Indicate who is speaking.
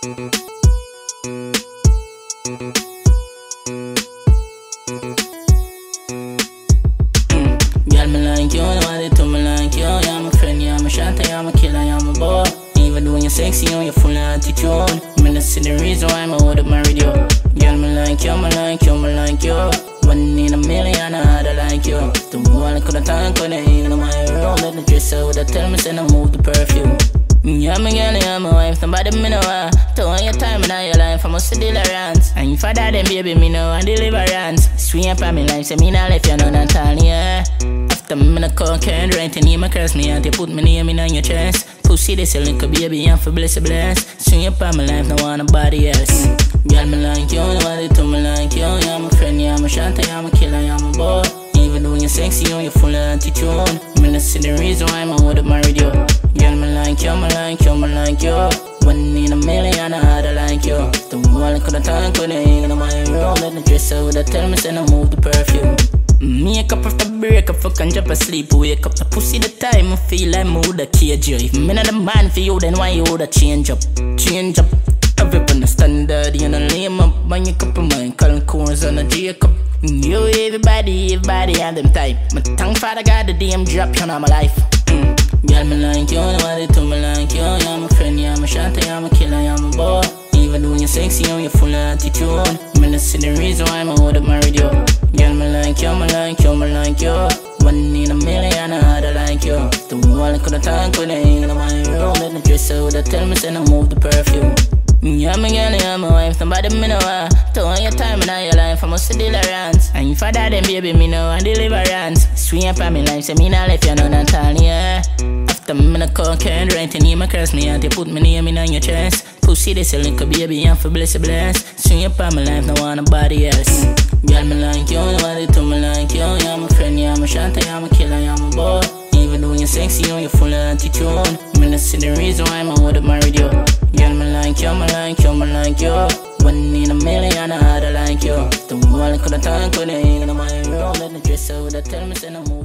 Speaker 1: Girl, me like you, nobody to me like you. You're my friend, you're my shot, you're my killer, you're my boy. Even when you're sexy and you're full of attitude, me not see the reason why I would've married you. Girl, me like you, me like you, me like you. One in a million, I'd like you. The one I could've talk on it, in my room. Let the dresser would tell me, say I move the perfume. You're my girl, you're my wife, nobody me know her. To all your time in all your life, I must deal around. And if I die, then baby, me know and deliverance. Sweet up on me life, say me not left you none at all, yeah. After me no cocaine, right in my curse me out, you put my name in on your chest. Pussy, this a little baby, I'm for bless. Sweet up on my life, no want nobody else. Girl, me like you, nobody to me like you. You're my friend, you're my shot, you're my killer, you're my boy. Even when you're sexy and you're full of attitude, me not see the reason why I would've married you. Girl, me like you, me like you, me like you. One in a million, I'd like you. The one I could've talk with it, in my room. Let the dresser would tell me, say I move the perfume. Makeup after break up, fuck and drop asleep. Wake up, the pussy the time, I feel like I woulda cage you. If me not the man for you, then why you woulda change up? Change up, every on the standard, you know lame up. Bang your cup of mine, calling corns on a Jacob. You everybody have them type. My tongue father got the DM drop, you know my life. Girl, me like you, nobody to me like you. You're my friend, you're my shot, you're my killer, you're my boy. Even when you're sexy and you're full of attitude, me not see the reason why I would've married you. Girl, me like you, me like you, me like you. One in a million, I'd like you. The one I could've talk with it, in my room. Let the dresser would tell me, say I move the perfume. You're my girl, you're my wife, nobody me know her. To all your time in all your life, I must deal around. And if I die, then baby, me know and deliverance. Sweet up on me life, say me not left you none at all, yeah. After me no cocaine, right in my curse me out, you put my name in on your chest. Pussy, this a little baby, I'm for bless. Sweet up on my life, no want nobody else. Girl, me like you, nobody to me like you. You're my friend, you're my shot, you're my killer, you're my boy. Even when you're sexy and you're full of attitude, me not see the reason why I would've married you. Girl, me like you, me like you, me like you. One in a million, I'd like you. The one I could've talk with it, in my room. Let the dresser would tell me, say I move.